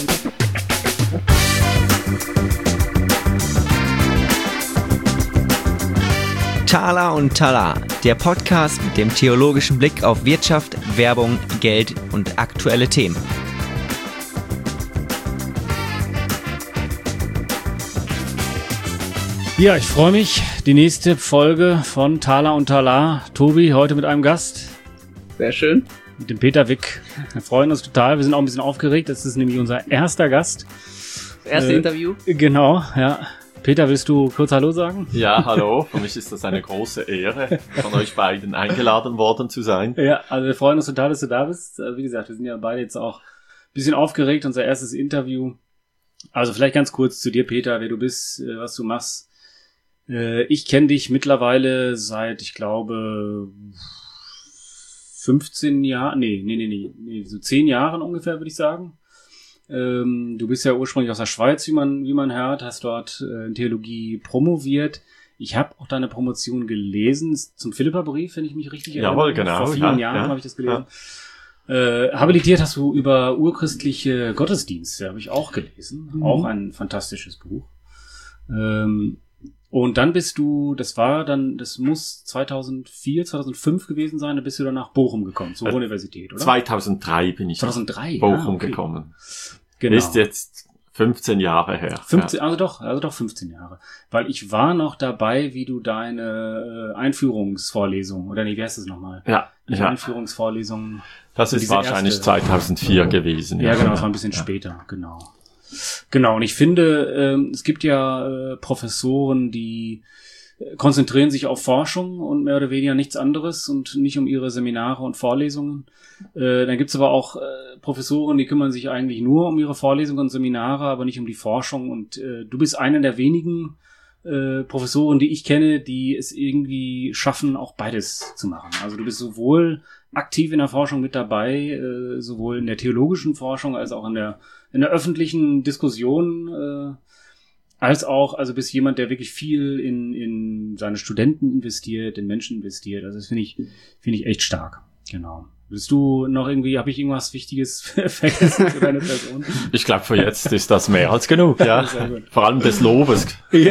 Thaler und Talar, der Podcast mit dem theologischen Blick auf Wirtschaft, Werbung, Geld und aktuelle Themen. Ja, ich freue mich. Die nächste Folge von Thaler und Talar. Tobi, heute mit einem Gast. Sehr schön. Mit dem Peter Wick. Wir freuen uns total. Wir sind auch ein bisschen aufgeregt. Das ist nämlich unser erster Gast. Das erste Interview. Genau, ja. Peter, willst du kurz Hallo sagen? Ja, hallo. Für mich ist das eine große Ehre, von euch beiden eingeladen worden zu sein. Ja, also wir freuen uns total, dass du da bist. Wie gesagt, wir sind ja beide jetzt auch ein bisschen aufgeregt. Unser erstes Interview. Also vielleicht ganz kurz zu dir, Peter, wer du bist, was du machst. Ich kenne dich mittlerweile seit, ich glaube, 15 Jahren, nee, so 10 Jahren ungefähr, würde ich sagen. Du bist ja ursprünglich aus der Schweiz, wie man hört, hast dort in Theologie promoviert. Ich habe auch deine Promotion gelesen zum Philipperbrief, wenn ich mich richtig erinnere. Jawohl, genau. Vor vielen Jahren habe ich das gelesen. Ja. Habilitiert hast du über urchristliche Gottesdienste, habe ich auch gelesen. Mhm. Auch ein fantastisches Buch. Und dann bist du, das muss 2004, 2005 gewesen sein, dann bist du dann nach Bochum gekommen, zur Universität, oder? 2003 bin ich 2003, nach Bochum gekommen. Genau. Ist jetzt 15 Jahre her. 15, ja. also doch 15 Jahre. Weil ich war noch dabei, wie du deine Einführungsvorlesung, oder nee, wie heißt das nochmal? Ja. Einführungsvorlesung. Das ist wahrscheinlich erste, 2004 gewesen. Ja, genau, das war ein bisschen später, genau. Genau, und ich finde, es gibt ja Professoren, die konzentrieren sich auf Forschung und mehr oder weniger nichts anderes und nicht um ihre Seminare und Vorlesungen. Dann gibt's aber auch Professoren, die kümmern sich eigentlich nur um ihre Vorlesungen und Seminare, aber nicht um die Forschung. Und du bist einer der wenigen Professoren, die ich kenne, die es irgendwie schaffen, auch beides zu machen. Also du bist sowohl aktiv in der Forschung mit dabei, sowohl in der theologischen Forschung als auch in der öffentlichen Diskussion, als auch, also bist jemand, der wirklich viel in seine Studenten investiert, in Menschen investiert. Also das finde ich echt stark. Genau. Willst du noch irgendwie, habe ich irgendwas Wichtiges vergessen für deine Person? Ich glaube, für jetzt ist das mehr als genug, ja. Vor allem des Lobes.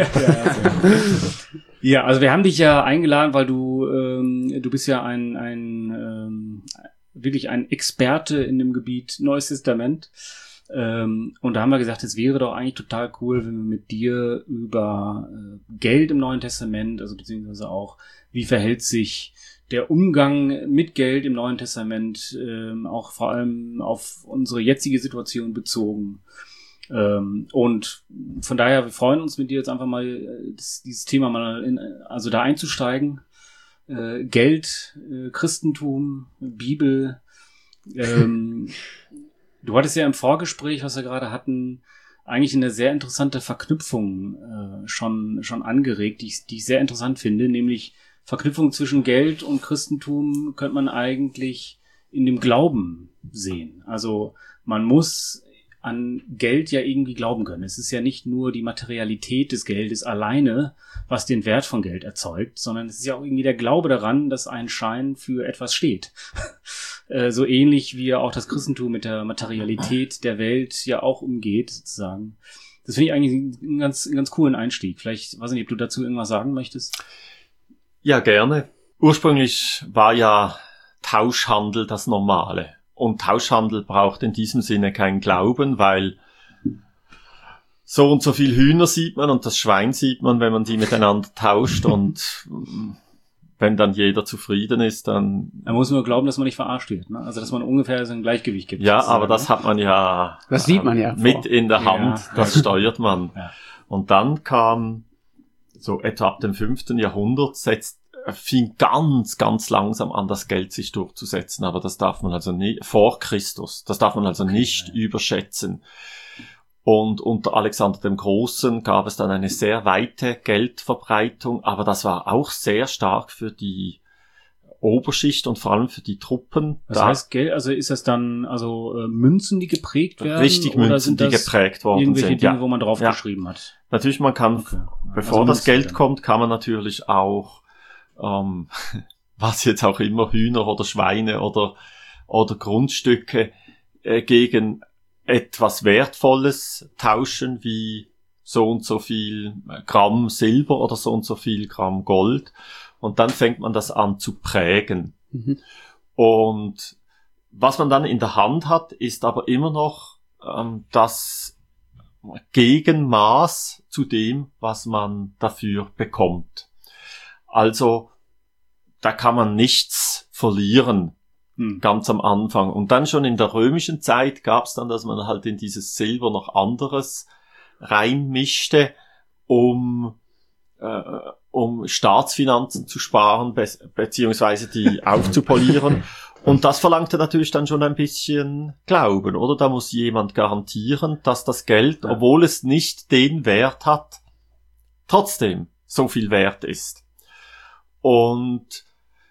Ja, also wir haben dich ja eingeladen, weil du bist ja wirklich ein Experte in dem Gebiet Neues Testament. Und da haben wir gesagt, es wäre doch eigentlich total cool, wenn wir mit dir über Geld im Neuen Testament, also beziehungsweise auch, wie verhält sich der Umgang mit Geld im Neuen Testament, auch vor allem auf unsere jetzige Situation bezogen. Und von daher, wir freuen uns mit dir jetzt einfach mal, dieses Thema mal also da einzusteigen. Geld, Christentum, Bibel. Du hattest ja im Vorgespräch, was wir gerade hatten, eigentlich eine sehr interessante Verknüpfung schon angeregt, die ich sehr interessant finde, nämlich Verknüpfung zwischen Geld und Christentum könnte man eigentlich in dem Glauben sehen. Also man muss an Geld ja irgendwie glauben können. Es ist ja nicht nur die Materialität des Geldes alleine, was den Wert von Geld erzeugt, sondern es ist ja auch irgendwie der Glaube daran, dass ein Schein für etwas steht. So ähnlich wie ja auch das Christentum mit der Materialität der Welt ja auch umgeht, sozusagen. Das finde ich eigentlich einen ganz coolen Einstieg. Vielleicht, weiß nicht, ob du dazu irgendwas sagen möchtest? Ja, gerne. Ursprünglich war ja Tauschhandel das Normale. Und Tauschhandel braucht in diesem Sinne keinen Glauben, weil so und so viel Hühner sieht man und das Schwein sieht man, wenn man die miteinander tauscht, und wenn dann jeder zufrieden ist, dann... Man muss nur glauben, dass man nicht verarscht wird, ne? Also, dass man ungefähr so ein Gleichgewicht gibt. Ja, aber das hat man ja... Das sieht man ja mit in der Hand, ja. Das steuert man. Ja. Und dann kam, so etwa ab dem 5. Jahrhundert, fing ganz, ganz langsam an, das Geld sich durchzusetzen. Aber das darf man also nicht, vor Christus, das darf man also nicht überschätzen. Und unter Alexander dem Großen gab es dann eine sehr weite Geldverbreitung, aber das war auch sehr stark für die Oberschicht und vor allem für die Truppen. Das heißt Geld, also ist das dann Münzen, die geprägt werden? Richtig, Münzen, oder sind das die geprägt worden irgendwelche sind. Dinge, wo man draufgeschrieben hat? Natürlich, man kann, bevor das Geld kommt, kann man natürlich auch, was jetzt auch immer, Hühner oder Schweine oder Grundstücke gegen etwas Wertvolles tauschen wie so und so viel Gramm Silber oder so und so viel Gramm Gold. Und dann fängt man das an zu prägen. Und was man dann in der Hand hat, ist aber immer noch das Gegenmaß zu dem, was man dafür bekommt. Also da kann man nichts verlieren, ganz am Anfang. Und dann schon in der römischen Zeit gab es dann, dass man halt in dieses Silber noch anderes reinmischte, um Staatsfinanzen zu sparen, beziehungsweise die aufzupolieren. Und das verlangte natürlich dann schon ein bisschen Glauben, oder? Da muss jemand garantieren, dass das Geld, obwohl es nicht den Wert hat, trotzdem so viel wert ist. Und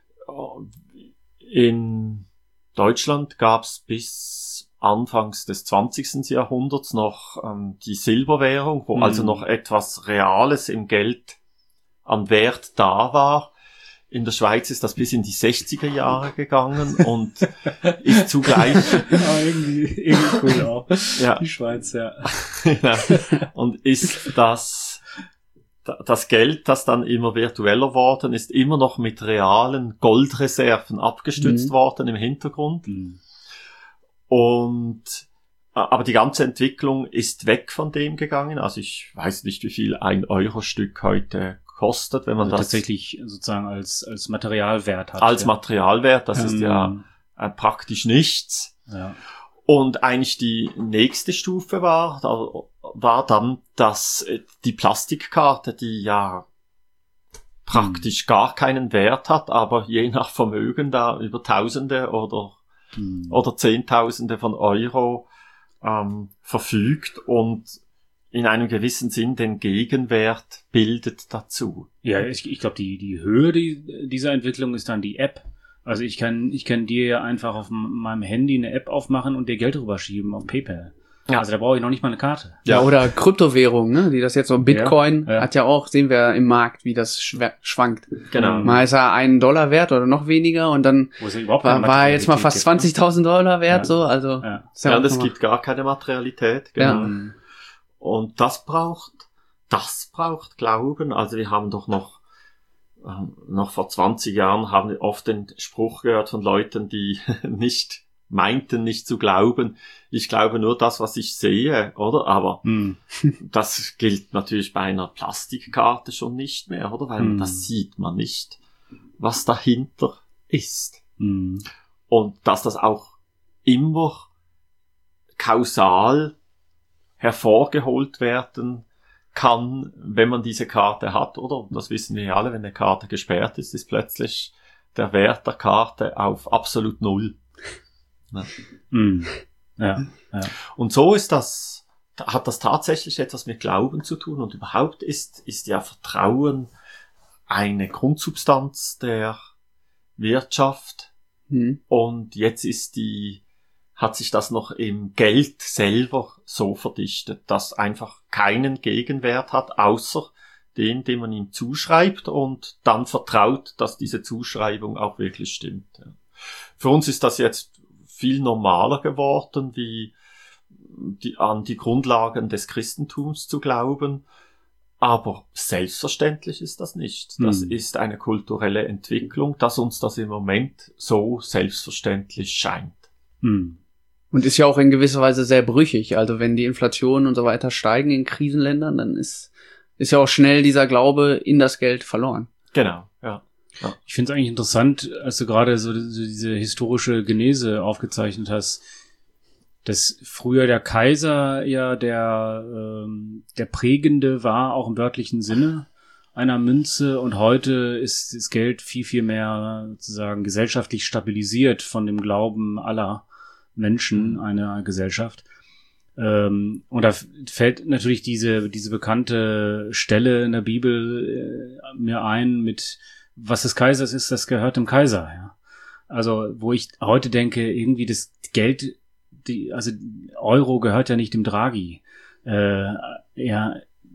in Deutschland gab es bis Anfangs des 20. Jahrhunderts noch die Silberwährung, wo also noch etwas Reales im Geld an Wert da war. In der Schweiz ist das bis in die 60er Jahre gegangen und ist zugleich... irgendwie cool auch. Ja. Die Schweiz, ja. Ja. Und ist das Geld, das dann immer virtueller worden ist, immer noch mit realen Goldreserven abgestützt worden im Hintergrund. Aber die ganze Entwicklung ist weg von dem gegangen. Also ich weiß nicht, wie viel ein Euro-Stück heute kostet, wenn man also das tatsächlich sozusagen als Materialwert hat. Als Materialwert, das ist ja praktisch nichts. Ja. Und eigentlich die nächste Stufe war dann, dass die Plastikkarte, die ja praktisch gar keinen Wert hat, aber je nach Vermögen da über Tausende oder Zehntausende von Euro verfügt und in einem gewissen Sinn den Gegenwert bildet dazu. Ja, ich glaube, die Höhe dieser Entwicklung ist dann die App. Also ich kann dir ja einfach auf meinem Handy eine App aufmachen und dir Geld rüberschieben auf PayPal. Ja. Also da brauche ich noch nicht mal eine Karte. Ja, oder Kryptowährungen, ne? Die das jetzt so Bitcoin hat ja auch, sehen wir im Markt, wie das schwankt. Genau. Mal ist er $1 wert oder noch weniger und dann war er jetzt mal fast $20.000 wert, so, also. Ja, das gibt gar keine Materialität, genau. Ja. Und das braucht Glauben. Also wir haben doch noch vor 20 Jahren haben wir oft den Spruch gehört von Leuten, die meinten nicht zu glauben. Ich glaube nur das, was ich sehe, oder? Aber das gilt natürlich bei einer Plastikkarte schon nicht mehr, oder? Weil das sieht man nicht, was dahinter ist. Und dass das auch immer kausal hervorgeholt werden kann, wenn man diese Karte hat, oder? Das wissen wir ja alle, wenn eine Karte gesperrt ist, ist plötzlich der Wert der Karte auf absolut 0. Ja. Ja. Und so hat das tatsächlich etwas mit Glauben zu tun und überhaupt ist ja Vertrauen eine Grundsubstanz der Wirtschaft und jetzt hat sich das noch im Geld selber so verdichtet, dass einfach keinen Gegenwert hat, außer den man ihm zuschreibt und dann vertraut, dass diese Zuschreibung auch wirklich stimmt. Ja. Für uns ist das jetzt viel normaler geworden, wie an die Grundlagen des Christentums zu glauben, aber selbstverständlich ist das nicht. Das ist eine kulturelle Entwicklung, dass uns das im Moment so selbstverständlich scheint. Und ist ja auch in gewisser Weise sehr brüchig. Also wenn die Inflation und so weiter steigen in Krisenländern, dann ist ja auch schnell dieser Glaube in das Geld verloren. Genau, ja. Ich finde es eigentlich interessant, als du gerade so diese historische Genese aufgezeichnet hast, dass früher der Kaiser ja der Prägende war, auch im wörtlichen Sinne einer Münze, und heute ist das Geld viel, viel mehr sozusagen gesellschaftlich stabilisiert von dem Glauben aller Menschen einer Gesellschaft. Und da fällt natürlich diese bekannte Stelle in der Bibel mir ein mit was des Kaisers ist, das gehört dem Kaiser. Ja. Also wo ich heute denke, irgendwie das Geld, also Euro gehört ja nicht dem Draghi. Ja,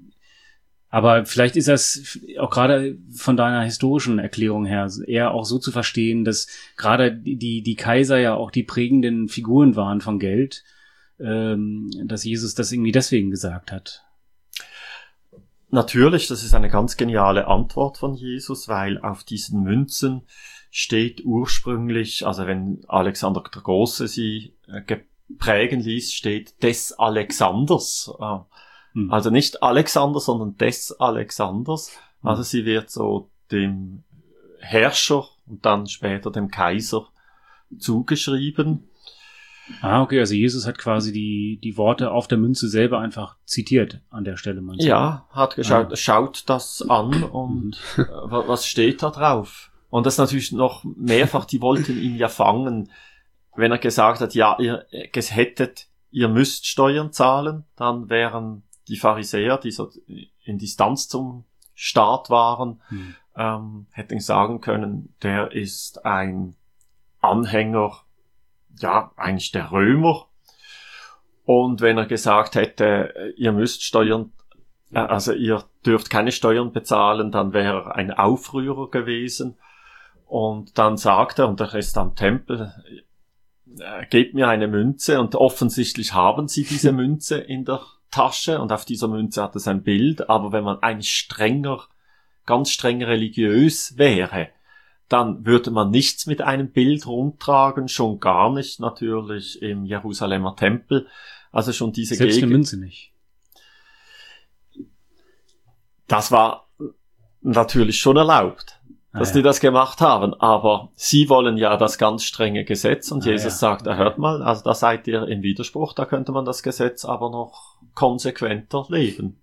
aber vielleicht ist das auch gerade von deiner historischen Erklärung her eher auch so zu verstehen, dass gerade die Kaiser ja auch die prägenden Figuren waren von Geld. dass Jesus das irgendwie deswegen gesagt hat? Natürlich, das ist eine ganz geniale Antwort von Jesus, weil auf diesen Münzen steht ursprünglich, also wenn Alexander der Große sie prägen ließ, steht des Alexanders. Also nicht Alexander, sondern des Alexanders. Also sie wird so dem Herrscher und dann später dem Kaiser zugeschrieben. Okay, also Jesus hat quasi die Worte auf der Münze selber einfach zitiert an der Stelle. Ja, hat geschaut, schaut das an und was steht da drauf? Und das natürlich noch mehrfach, die wollten ihn ja fangen, wenn er gesagt hat, ja, ihr müsst Steuern zahlen, dann wären die Pharisäer, die so in Distanz zum Staat waren, hätten sagen können, der ist ein Anhänger, ja, eigentlich der Römer. Und wenn er gesagt hätte, ihr müsst Steuern, also ihr dürft keine Steuern bezahlen, dann wäre er ein Aufrührer gewesen. Und dann sagt er, und er ist am Tempel, gebt mir eine Münze, und offensichtlich haben sie diese Münze in der Tasche, und auf dieser Münze hat es ein Bild, aber wenn man eigentlich ganz streng religiös wäre, dann würde man nichts mit einem Bild rumtragen, schon gar nicht natürlich im Jerusalemer Tempel, also schon diese Selbst eine Münze nicht. Das war natürlich schon erlaubt, dass die das gemacht haben, aber sie wollen ja das ganz strenge Gesetz, und Jesus sagt, hört mal, also da seid ihr im Widerspruch, da könnte man das Gesetz aber noch konsequenter leben.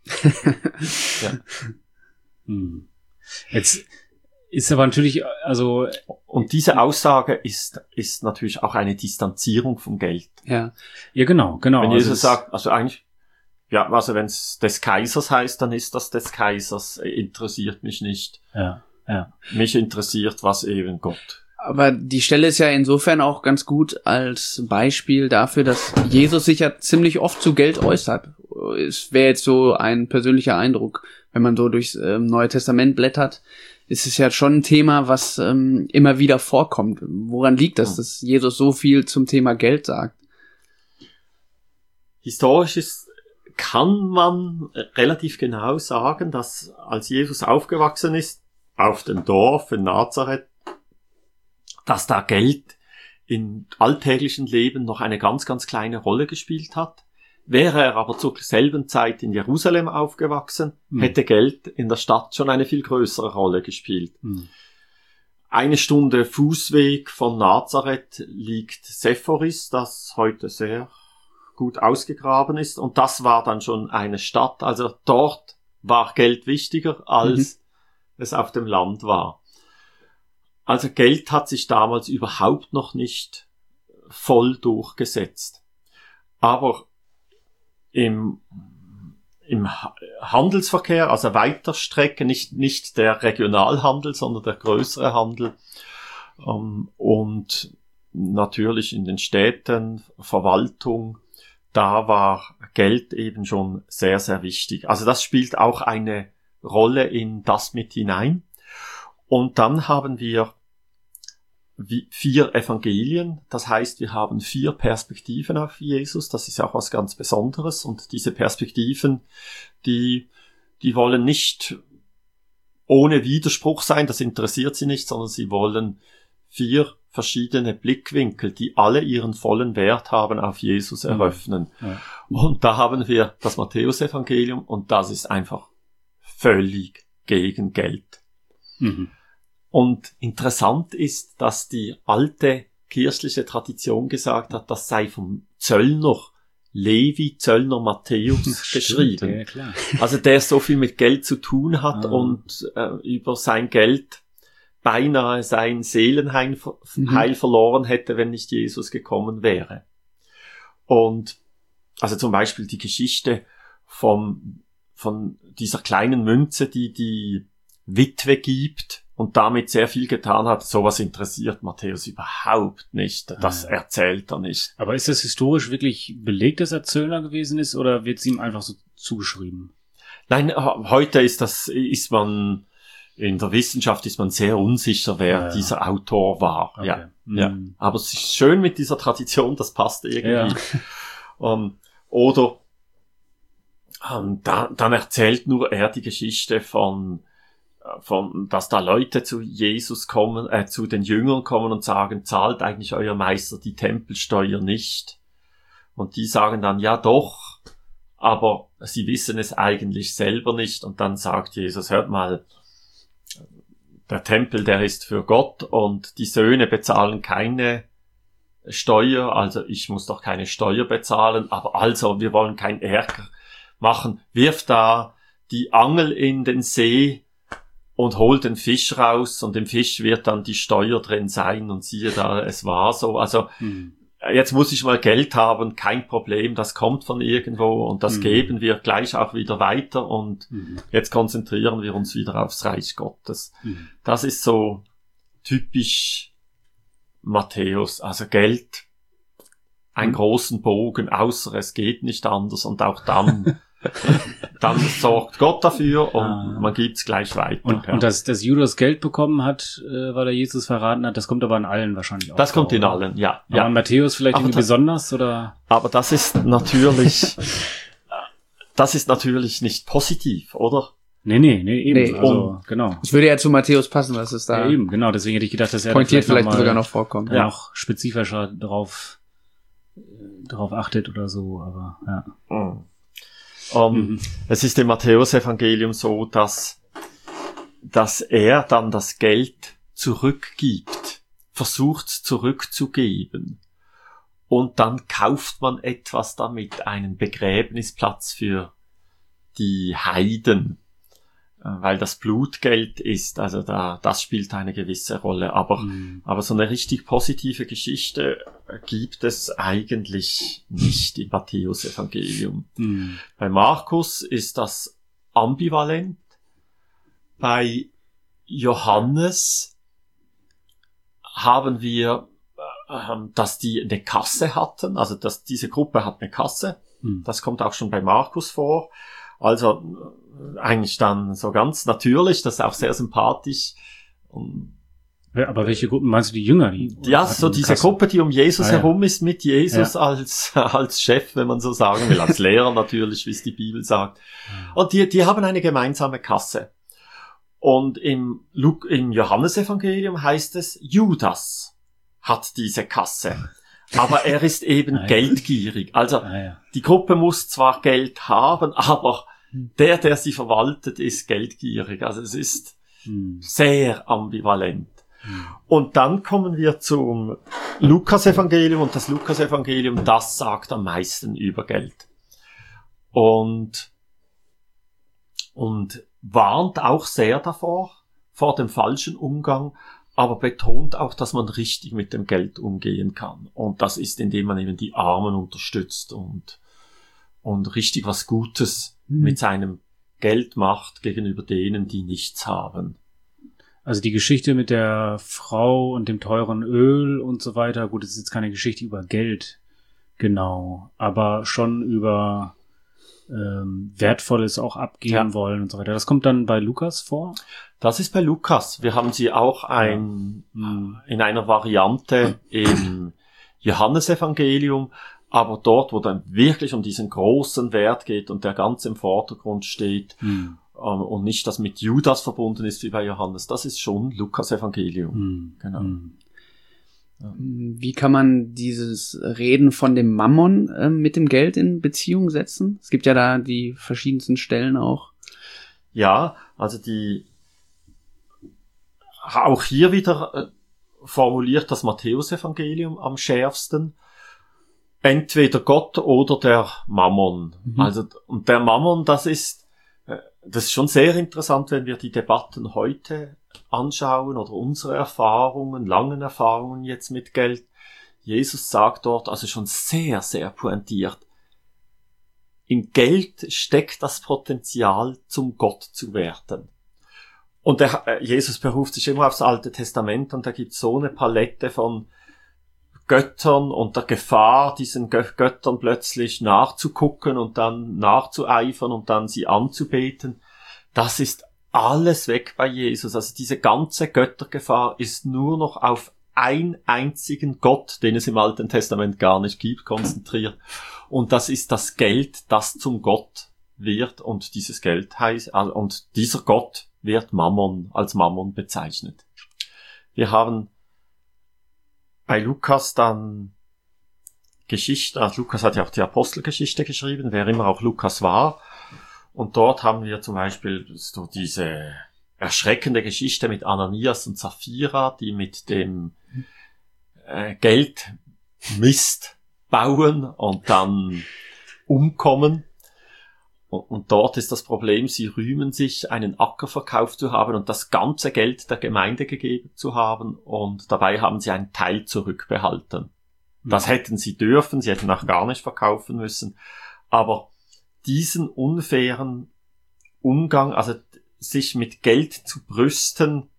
Jetzt ist aber natürlich, also... Und diese Aussage ist natürlich auch eine Distanzierung vom Geld. Ja, genau. Wenn Jesus sagt, also eigentlich, ja, also wenn es des Kaisers heißt, dann ist das des Kaisers, interessiert mich nicht. Ja. Mich interessiert, was eben Gott. Aber die Stelle ist ja insofern auch ganz gut als Beispiel dafür, dass Jesus sich ja ziemlich oft zu Geld äußert. Es wäre jetzt so ein persönlicher Eindruck, wenn man so durchs Neue Testament blättert. Es ist ja schon ein Thema, was immer wieder vorkommt. Woran liegt das, dass Jesus so viel zum Thema Geld sagt? Historisch kann man relativ genau sagen, dass als Jesus aufgewachsen ist, auf dem Dorf in Nazareth, dass da Geld im alltäglichen Leben noch eine ganz, ganz kleine Rolle gespielt hat. Wäre er aber zur selben Zeit in Jerusalem aufgewachsen, hätte Geld in der Stadt schon eine viel größere Rolle gespielt. 1 Stunde Fußweg von Nazareth liegt Sephoris, das heute sehr gut ausgegraben ist, und das war dann schon eine Stadt. Also dort war Geld wichtiger, als es auf dem Land war. Also Geld hat sich damals überhaupt noch nicht voll durchgesetzt. Aber im Handelsverkehr, also weiter Strecke, nicht der Regionalhandel, sondern der größere Handel, und natürlich in den Städten, Verwaltung, da war Geld eben schon sehr, sehr wichtig. Also das spielt auch eine Rolle in das mit hinein. Und dann haben wir 4 Evangelien, das heißt, wir haben 4 Perspektiven auf Jesus, das ist ja auch was ganz Besonderes, und diese Perspektiven, die wollen nicht ohne Widerspruch sein, das interessiert sie nicht, sondern sie wollen 4 verschiedene Blickwinkel, die alle ihren vollen Wert haben, auf Jesus eröffnen. Ja. Und da haben wir das Matthäus-Evangelium, und das ist einfach völlig gegen Geld. Und interessant ist, dass die alte kirchliche Tradition gesagt hat, das sei vom Zöllner Levi, Zöllner Matthäus geschrieben. Ja, klar. Also der so viel mit Geld zu tun hat und über sein Geld beinahe sein Seelenheil verloren hätte, wenn nicht Jesus gekommen wäre. Und also zum Beispiel die Geschichte von dieser kleinen Münze, die Witwe gibt und damit sehr viel getan hat, sowas interessiert Matthäus überhaupt nicht. Das erzählt er nicht. Aber ist das historisch wirklich belegt, dass er Zöllner gewesen ist, oder wird es ihm einfach so zugeschrieben? Nein, heute ist man in der Wissenschaft sehr unsicher, wer dieser Autor war. Okay. Ja. Aber es ist schön mit dieser Tradition, das passt irgendwie. Ja. Oder dann erzählt nur er die Geschichte von dass da Leute zu Jesus kommen, zu den Jüngern kommen und sagen, zahlt eigentlich euer Meister die Tempelsteuer nicht? Und die sagen dann, ja doch, aber sie wissen es eigentlich selber nicht. Und dann sagt Jesus, hört mal, der Tempel, der ist für Gott und die Söhne bezahlen keine Steuer, also ich muss doch keine Steuer bezahlen, aber also, wir wollen keinen Ärger machen. Wirft da die Angel in den See und holt den Fisch raus und im Fisch wird dann die Steuer drin sein und siehe da, es war so. Also jetzt muss ich mal Geld haben, kein Problem, das kommt von irgendwo und das geben wir gleich auch wieder weiter und jetzt konzentrieren wir uns wieder aufs Reich Gottes. Das ist so typisch Matthäus, also Geld, einen großen Bogen, außer es geht nicht anders und auch dann sorgt Gott dafür und man gibt's gleich weiter. Und dass Judas Geld bekommen hat, weil er Jesus verraten hat, das kommt aber in allen wahrscheinlich auch. Das kommt in allen, ja. Aber an Matthäus vielleicht irgendwie besonders, oder? Aber das ist natürlich nicht positiv, oder? Nee, eben. Nee, also, genau. Es würde ja zu Matthäus passen, dass es da Ja, eben, genau. Deswegen hätte ich gedacht, dass er pointiert vielleicht sogar noch vorkommt. Ja, noch spezifischer drauf achtet oder so, aber ja. Es ist im Matthäus-Evangelium so, dass er dann das Geld zurückgibt, versucht zurückzugeben. Und dann kauft man etwas damit, einen Begräbnisplatz für die Heiden, weil das Blutgeld ist, also das spielt eine gewisse Rolle. Aber so eine richtig positive Geschichte gibt es eigentlich nicht im Matthäus-Evangelium. Bei Markus ist das ambivalent. Bei Johannes haben wir, dass die eine Kasse hatten, also dass diese Gruppe hat eine Kasse. Das kommt auch schon bei Markus vor. Also eigentlich dann so ganz natürlich, das ist auch sehr sympathisch. Aber welche Gruppen meinst du, die Jünger? Ja, so diese Gruppe, die um Jesus herum ist, mit Jesus als Chef, wenn man so sagen will, als Lehrer natürlich, wie es die Bibel sagt. Und die haben eine gemeinsame Kasse. Und im Johannesevangelium heißt es, Judas hat diese Kasse. Aber er ist eben geldgierig. Also die Gruppe muss zwar Geld haben, aber der sie verwaltet, ist geldgierig. Also es ist sehr ambivalent. Und dann kommen wir zum Lukas-Evangelium und das Lukas-Evangelium, das sagt am meisten über Geld. Und warnt auch sehr davor, vor dem falschen Umgang, aber betont auch, dass man richtig mit dem Geld umgehen kann. Und das ist, indem man eben die Armen unterstützt und richtig was Gutes mit seinem Geld macht gegenüber denen, die nichts haben. Also die Geschichte mit der Frau und dem teuren Öl und so weiter, gut, es ist jetzt keine Geschichte über Geld, genau, aber schon über Wertvolles auch abgeben wollen und so weiter. Das kommt dann bei Lukas vor? Das ist bei Lukas. Wir haben sie auch in einer Variante im Johannesevangelium, aber dort, wo dann wirklich um diesen großen Wert geht und der ganz im Vordergrund steht und nicht das mit Judas verbunden ist wie bei Johannes, das ist schon Lukas-Evangelium. Genau. Wie kann man dieses Reden von dem Mammon mit dem Geld in Beziehung setzen? Es gibt ja da die verschiedensten Stellen auch. Ja, also auch hier wieder formuliert das Matthäus-Evangelium am schärfsten. Entweder Gott oder der Mammon. Also, und der Mammon, das ist schon sehr interessant, wenn wir die Debatten heute anschauen oder unsere Erfahrungen, langen Erfahrungen jetzt mit Geld. Jesus sagt dort also schon sehr, sehr pointiert, in Geld steckt das Potenzial, zum Gott zu werden. Und Jesus beruft sich immer aufs Alte Testament und da gibt es so eine Palette von Göttern und der Gefahr, diesen Göttern plötzlich nachzugucken und dann nachzueifern und dann sie anzubeten. Das ist alles weg bei Jesus. Also diese ganze Göttergefahr ist nur noch auf einen einzigen Gott, den es im Alten Testament gar nicht gibt, konzentriert. Und das ist das Geld, das zum Gott wird, und dieses Geld heißt, und dieser Gott wird Mammon, als Mammon bezeichnet. Wir haben bei Lukas dann Geschichte, also Lukas hat ja auch die Apostelgeschichte geschrieben, wer immer auch Lukas war. Und dort haben wir zum Beispiel so diese erschreckende Geschichte mit Ananias und Sapphira, die mit dem Geldmist bauen und dann umkommen. Und dort ist das Problem, sie rühmen sich, einen Acker verkauft zu haben und das ganze Geld der Gemeinde gegeben zu haben, und dabei haben sie einen Teil zurückbehalten. Das hätten sie dürfen, sie hätten auch gar nicht verkaufen müssen. Aber diesen unfairen Umgang, also sich mit Geld zu brüsten,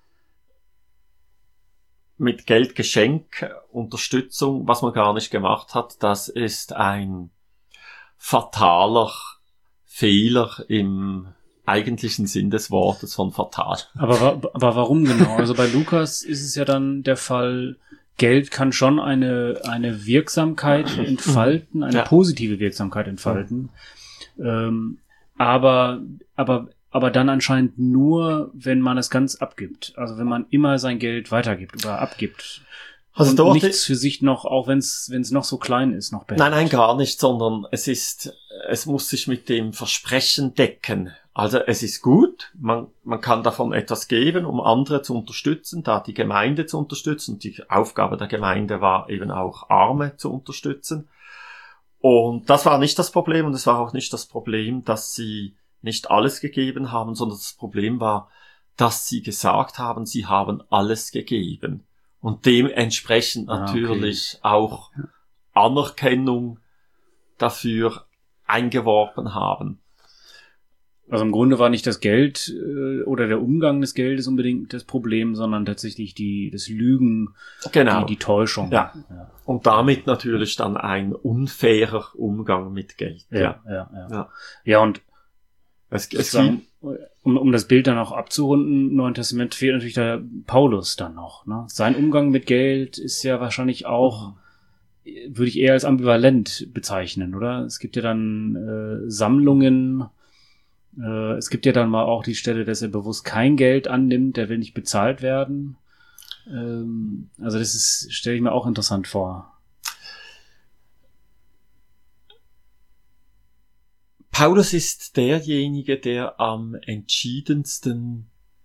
mit Geldgeschenk, Unterstützung, was man gar nicht gemacht hat, das ist ein fataler Fehler im eigentlichen Sinn des Wortes von fatal. Aber warum genau? Also bei Lukas ist es ja dann der Fall, Geld kann schon eine Wirksamkeit entfalten, eine positive Wirksamkeit entfalten. Aber dann anscheinend nur, wenn man es ganz abgibt. Also wenn man immer sein Geld weitergibt oder abgibt. Also dort nichts für sich noch, auch wenn es noch so klein ist, noch behält. Nein, gar nicht, sondern es muss sich mit dem Versprechen decken. Also es ist gut, man kann davon etwas geben, um andere zu unterstützen, da die Gemeinde zu unterstützen. Die Aufgabe der Gemeinde war eben auch, Arme zu unterstützen. Und das war nicht das Problem, und es war auch nicht das Problem, dass sie nicht alles gegeben haben, sondern das Problem war, dass sie gesagt haben, sie haben alles gegeben. Und dementsprechend natürlich auch Anerkennung dafür eingeworben haben. Also im Grunde war nicht das Geld oder der Umgang des Geldes unbedingt das Problem, sondern tatsächlich das Lügen, genau. die Täuschung. Ja. Und damit natürlich dann ein unfairer Umgang mit Geld. Ja, und es gibt, um das Bild dann auch abzurunden, im Neuen Testament fehlt natürlich der Paulus dann noch. Ne? Sein Umgang mit Geld ist ja wahrscheinlich auch, würde ich eher als ambivalent bezeichnen, oder? Es gibt ja dann Sammlungen. Es gibt ja dann mal auch die Stelle, dass er bewusst kein Geld annimmt, der will nicht bezahlt werden. Also das stelle ich mir auch interessant vor. Paulus ist derjenige, der am entschiedensten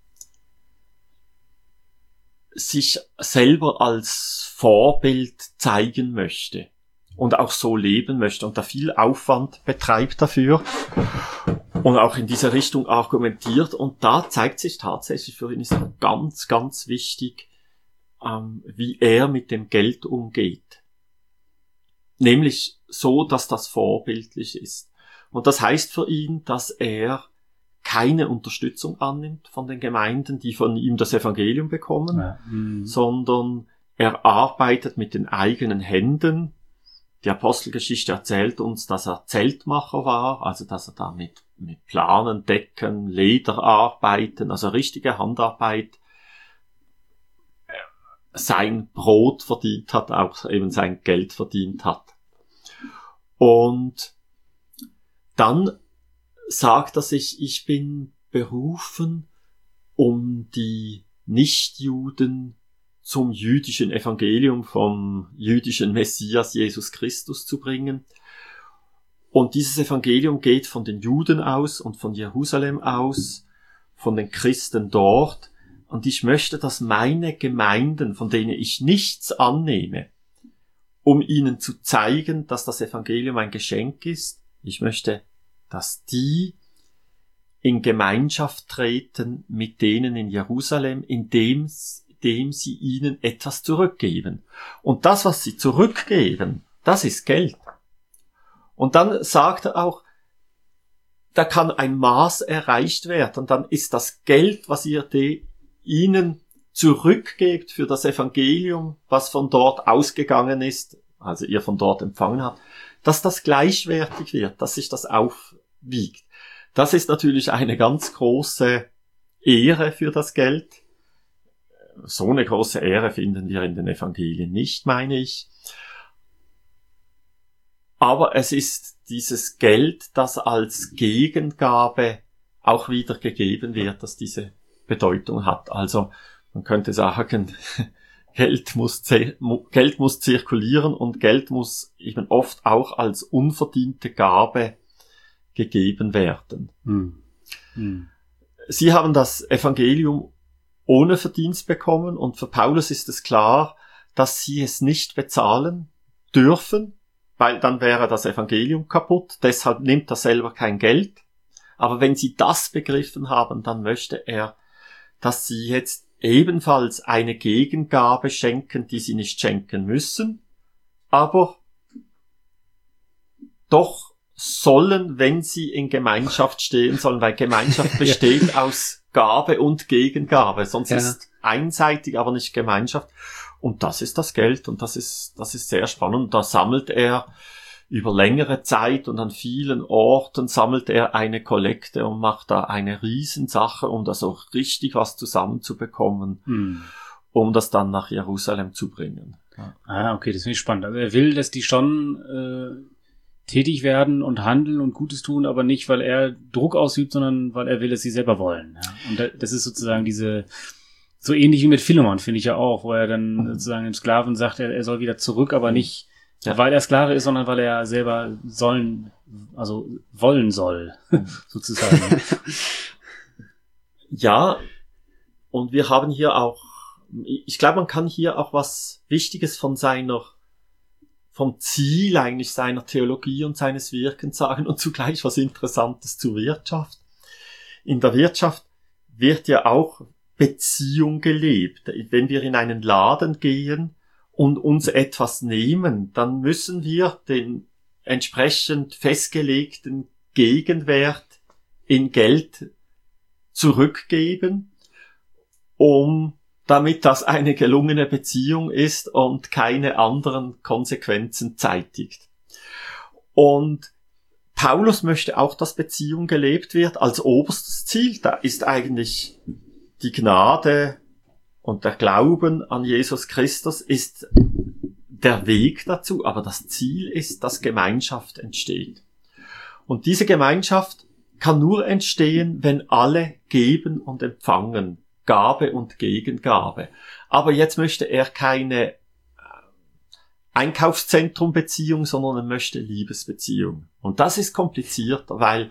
sich selber als Vorbild zeigen möchte und auch so leben möchte und da viel Aufwand betreibt dafür und auch in diese Richtung argumentiert, und da zeigt sich tatsächlich, für ihn ist ganz, ganz wichtig, wie er mit dem Geld umgeht. Nämlich so, dass das vorbildlich ist. Und das heißt für ihn, dass er keine Unterstützung annimmt von den Gemeinden, die von ihm das Evangelium bekommen, sondern er arbeitet mit den eigenen Händen. Die Apostelgeschichte erzählt uns, dass er Zeltmacher war, also dass er da mit Planen, Decken, Lederarbeiten, also richtige Handarbeit, sein Brot verdient hat, auch eben sein Geld verdient hat. Und dann sagt er sich, ich bin berufen, um die Nichtjuden zum jüdischen Evangelium vom jüdischen Messias Jesus Christus zu bringen. Und dieses Evangelium geht von den Juden aus und von Jerusalem aus, von den Christen dort. Und ich möchte, dass meine Gemeinden, von denen ich nichts annehme, um ihnen zu zeigen, dass das Evangelium ein Geschenk ist, ich möchte, dass die in Gemeinschaft treten mit denen in Jerusalem, indem sie ihnen etwas zurückgeben. Und das, was sie zurückgeben, das ist Geld. Und dann sagt er auch, da kann ein Maß erreicht werden. Und dann ist das Geld, was ihr ihnen zurückgebt für das Evangelium, was von dort ausgegangen ist, also ihr von dort empfangen habt, dass das gleichwertig wird, dass sich das aufwiegt. Das ist natürlich eine ganz große Ehre für das Geld. So eine große Ehre finden wir in den Evangelien nicht, meine ich. Aber es ist dieses Geld, das als Gegengabe auch wieder gegeben wird, das diese Bedeutung hat. Also man könnte sagen, Geld muss zirkulieren und Geld muss eben oft auch als unverdiente Gabe gegeben werden. Sie haben das Evangelium ohne Verdienst bekommen und für Paulus ist es klar, dass sie es nicht bezahlen dürfen, weil dann wäre das Evangelium kaputt, deshalb nimmt er selber kein Geld. Aber wenn sie das begriffen haben, dann möchte er, dass sie jetzt ebenfalls eine Gegengabe schenken, die sie nicht schenken müssen, aber doch sollen, wenn sie in Gemeinschaft stehen sollen, weil Gemeinschaft besteht aus Gabe und Gegengabe, sonst ist einseitig, aber nicht Gemeinschaft. Und das ist das Geld und das ist sehr spannend. Da sammelt er über längere Zeit und an vielen Orten sammelt er eine Kollekte und macht da eine Riesensache, um da so richtig was zusammenzubekommen, um das dann nach Jerusalem zu bringen. Ja. Okay, das finde ich spannend. Also er will, dass die schon tätig werden und handeln und Gutes tun, aber nicht, weil er Druck ausübt, sondern weil er will, dass sie selber wollen. Ja. Und das ist sozusagen so ähnlich wie mit Philemon, finde ich ja auch, wo er dann sozusagen dem Sklaven sagt, er soll wieder zurück, aber nicht, weil er Sklave ist, sondern weil er selber wollen soll, sozusagen. Ja, und wir haben hier auch, ich glaube, man kann hier auch was Wichtiges vom Ziel eigentlich seiner Theologie und seines Wirkens sagen und zugleich was Interessantes zur Wirtschaft. In der Wirtschaft wird ja auch Beziehung gelebt. Wenn wir in einen Laden gehen und uns etwas nehmen, dann müssen wir den entsprechend festgelegten Gegenwert in Geld zurückgeben, damit das eine gelungene Beziehung ist und keine anderen Konsequenzen zeitigt. Und Paulus möchte auch, dass Beziehung gelebt wird als oberstes Ziel. Da ist eigentlich die Gnade und der Glauben an Jesus Christus ist der Weg dazu, aber das Ziel ist, dass Gemeinschaft entsteht. Und diese Gemeinschaft kann nur entstehen, wenn alle geben und empfangen. Gabe und Gegengabe. Aber jetzt möchte er keine Einkaufszentrum-Beziehung, sondern er möchte Liebesbeziehung. Und das ist komplizierter, weil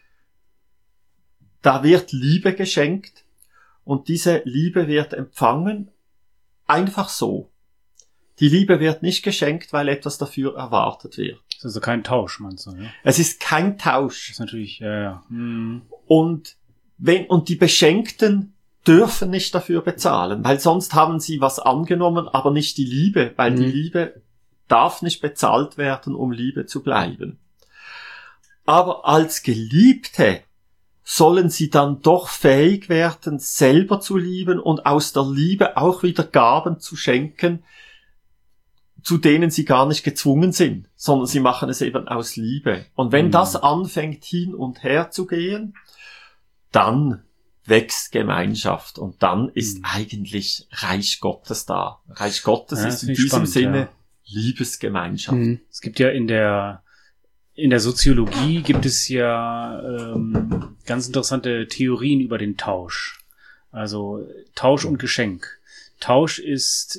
da wird Liebe geschenkt und diese Liebe wird empfangen einfach so. Die Liebe wird nicht geschenkt, weil etwas dafür erwartet wird. Das ist also kein Tausch, meinst du, ne? Es ist kein Tausch. Das ist natürlich, ja. Und die Beschenkten dürfen nicht dafür bezahlen, weil sonst haben sie was angenommen, aber nicht die Liebe, weil die Liebe darf nicht bezahlt werden, um Liebe zu bleiben. Aber als Geliebte sollen sie dann doch fähig werden, selber zu lieben und aus der Liebe auch wieder Gaben zu schenken, zu denen sie gar nicht gezwungen sind, sondern sie machen es eben aus Liebe. Und wenn das anfängt hin und her zu gehen, dann wächst Gemeinschaft und dann ist eigentlich Reich Gottes da. Reich Gottes ist in diesem Sinne Liebesgemeinschaft. Es gibt ja in der Soziologie gibt es ja ganz interessante Theorien über den Tausch. Also Tausch und Geschenk. Tausch ist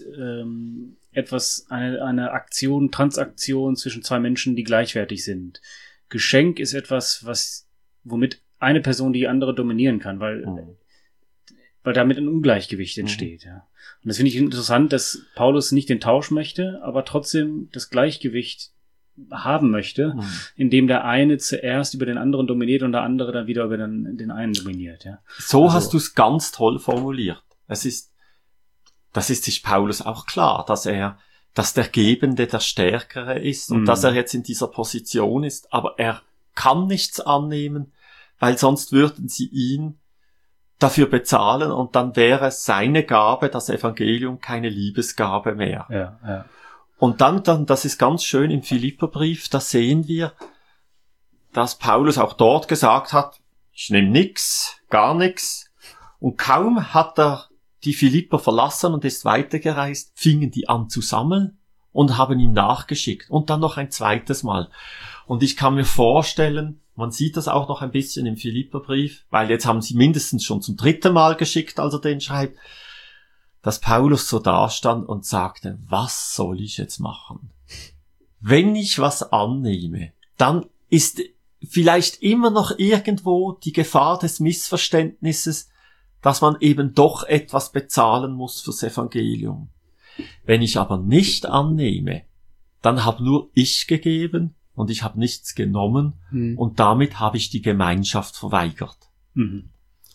eine Aktion, Transaktion zwischen zwei Menschen, die gleichwertig sind. Geschenk ist etwas, womit eine Person die andere dominieren kann, weil damit ein Ungleichgewicht entsteht. Ja. Und das finde ich interessant, dass Paulus nicht den Tausch möchte, aber trotzdem das Gleichgewicht haben möchte, indem der eine zuerst über den anderen dominiert und der andere dann wieder über den einen dominiert. Ja. So hast du es ganz toll formuliert. Das ist sich Paulus auch klar, dass der Gebende der Stärkere ist und dass er jetzt in dieser Position ist, aber er kann nichts annehmen, weil sonst würden sie ihn dafür bezahlen und dann wäre seine Gabe, das Evangelium, keine Liebesgabe mehr. Ja. Und dann, das ist ganz schön im Philipperbrief, da sehen wir, dass Paulus auch dort gesagt hat, ich nehme nix, gar nix. Und kaum hat er die Philipper verlassen und ist weitergereist, fingen die an zu sammeln und haben ihm nachgeschickt und dann noch ein zweites Mal. Und ich kann mir vorstellen, man sieht das auch noch ein bisschen im Philipperbrief, weil jetzt haben sie mindestens schon zum 3. Mal geschickt, als er den schreibt, dass Paulus so dastand und sagte, was soll ich jetzt machen? Wenn ich was annehme, dann ist vielleicht immer noch irgendwo die Gefahr des Missverständnisses, dass man eben doch etwas bezahlen muss fürs Evangelium. Wenn ich aber nicht annehme, dann habe nur ich gegeben und ich habe nichts genommen und damit habe ich die Gemeinschaft verweigert. Mhm.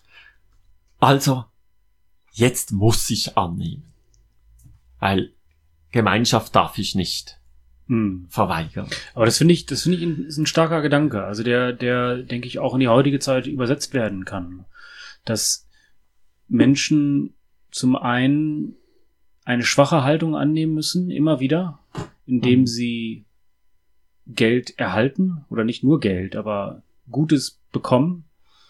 Also, jetzt muss ich annehmen, weil Gemeinschaft darf ich nicht verweigern. Aber das finde ich ist ein starker Gedanke, also der, denke ich, auch in die heutige Zeit übersetzt werden kann. Dass Menschen zum einen eine schwache Haltung annehmen müssen, immer wieder, indem sie Geld erhalten, oder nicht nur Geld, aber Gutes bekommen,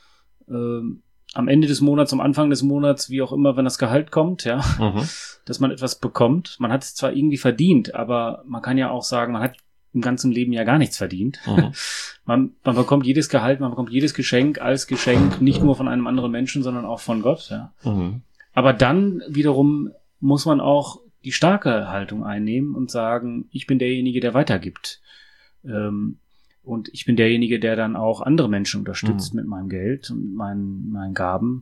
am Ende des Monats, am Anfang des Monats, wie auch immer, wenn das Gehalt kommt, ja, dass man etwas bekommt. Man hat es zwar irgendwie verdient, aber man kann ja auch sagen, man hat im ganzen Leben ja gar nichts verdient. Man bekommt jedes Gehalt, man bekommt jedes Geschenk als Geschenk, nicht nur von einem anderen Menschen, sondern auch von Gott, ja. Aber dann wiederum muss man auch die starke Haltung einnehmen und sagen, ich bin derjenige, der weitergibt. Und ich bin derjenige, der dann auch andere Menschen unterstützt mit meinem Geld und meinen Gaben.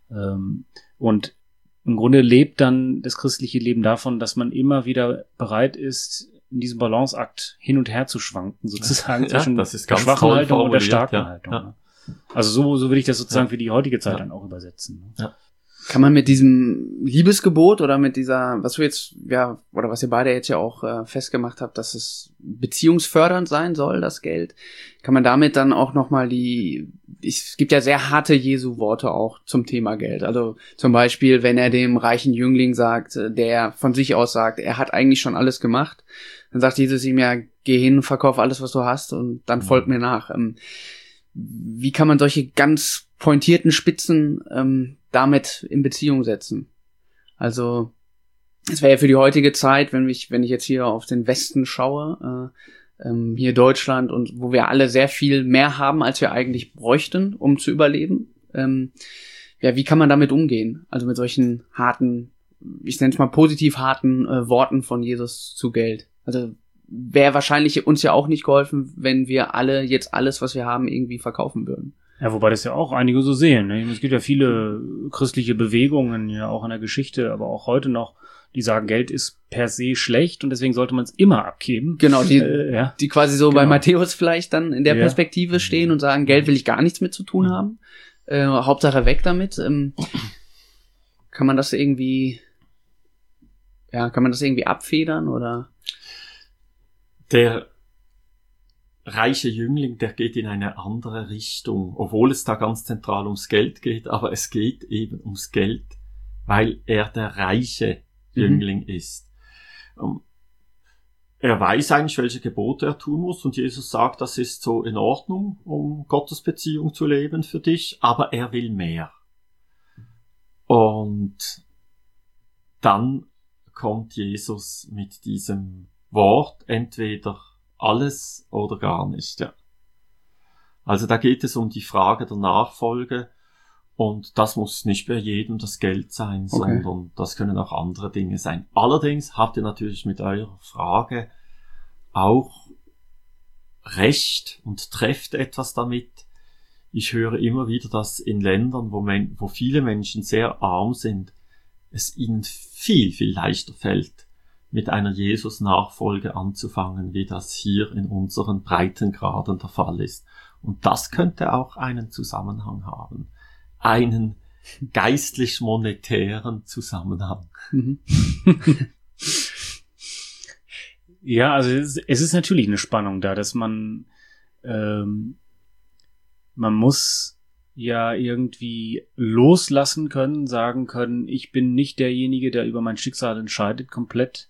Und im Grunde lebt dann das christliche Leben davon, dass man immer wieder bereit ist, in diesem Balanceakt hin und her zu schwanken, sozusagen zwischen der schwachen Haltung und der starken Haltung. Ja. Also so will ich das sozusagen für die heutige Zeit dann auch übersetzen. Ja. Kann man mit diesem Liebesgebot oder mit dieser, was wir jetzt, ja, oder was ihr beide jetzt ja auch festgemacht habt, dass es beziehungsfördernd sein soll, das Geld, kann man damit dann auch nochmal es gibt ja sehr harte Jesu-Worte auch zum Thema Geld. Also zum Beispiel, wenn er dem reichen Jüngling sagt, der von sich aus sagt, er hat eigentlich schon alles gemacht, dann sagt Jesus ihm ja, geh hin, verkauf alles, was du hast und dann folg mir nach. Wie kann man solche ganz pointierten Spitzen damit in Beziehung setzen? Also es wäre ja für die heutige Zeit, wenn ich jetzt hier auf den Westen schaue, hier Deutschland, und wo wir alle sehr viel mehr haben, als wir eigentlich bräuchten, um zu überleben. Ja, wie kann man damit umgehen? Also mit solchen harten, ich nenne es mal positiv harten Worten von Jesus zu Geld. Also wäre wahrscheinlich uns ja auch nicht geholfen, wenn wir alle jetzt alles, was wir haben, irgendwie verkaufen würden. Ja, wobei das ja auch einige so sehen. Ne? Es gibt ja viele christliche Bewegungen, ja auch in der Geschichte, aber auch heute noch, die sagen, Geld ist per se schlecht und deswegen sollte man es immer abgeben. Genau, die quasi so bei Matthäus vielleicht dann in der Perspektive stehen und sagen, Geld will ich gar nichts mit zu tun haben. Hauptsache weg damit. Kann man das irgendwie abfedern oder? Der reiche Jüngling, der geht in eine andere Richtung, obwohl es da ganz zentral ums Geld geht, aber es geht eben ums Geld, weil er der reiche Jüngling ist. Er weiß eigentlich, welche Gebote er tun muss, und Jesus sagt, das ist so in Ordnung, um Gottes Beziehung zu leben für dich, aber er will mehr. Und dann kommt Jesus mit diesem Wort, entweder alles oder gar nicht, ja. Also da geht es um die Frage der Nachfolge, und das muss nicht bei jedem das Geld sein, sondern das können auch andere Dinge sein. Allerdings habt ihr natürlich mit eurer Frage auch recht und trefft etwas damit. Ich höre immer wieder, dass in Ländern, wo viele Menschen sehr arm sind, es ihnen viel, viel leichter fällt, mit einer Jesus-Nachfolge anzufangen, wie das hier in unseren Breitengraden der Fall ist. Und das könnte auch einen Zusammenhang haben. Einen geistlich-monetären Zusammenhang. Ja, also es ist natürlich eine Spannung da, dass man muss ja irgendwie loslassen können, sagen können, ich bin nicht derjenige, der über mein Schicksal entscheidet, komplett.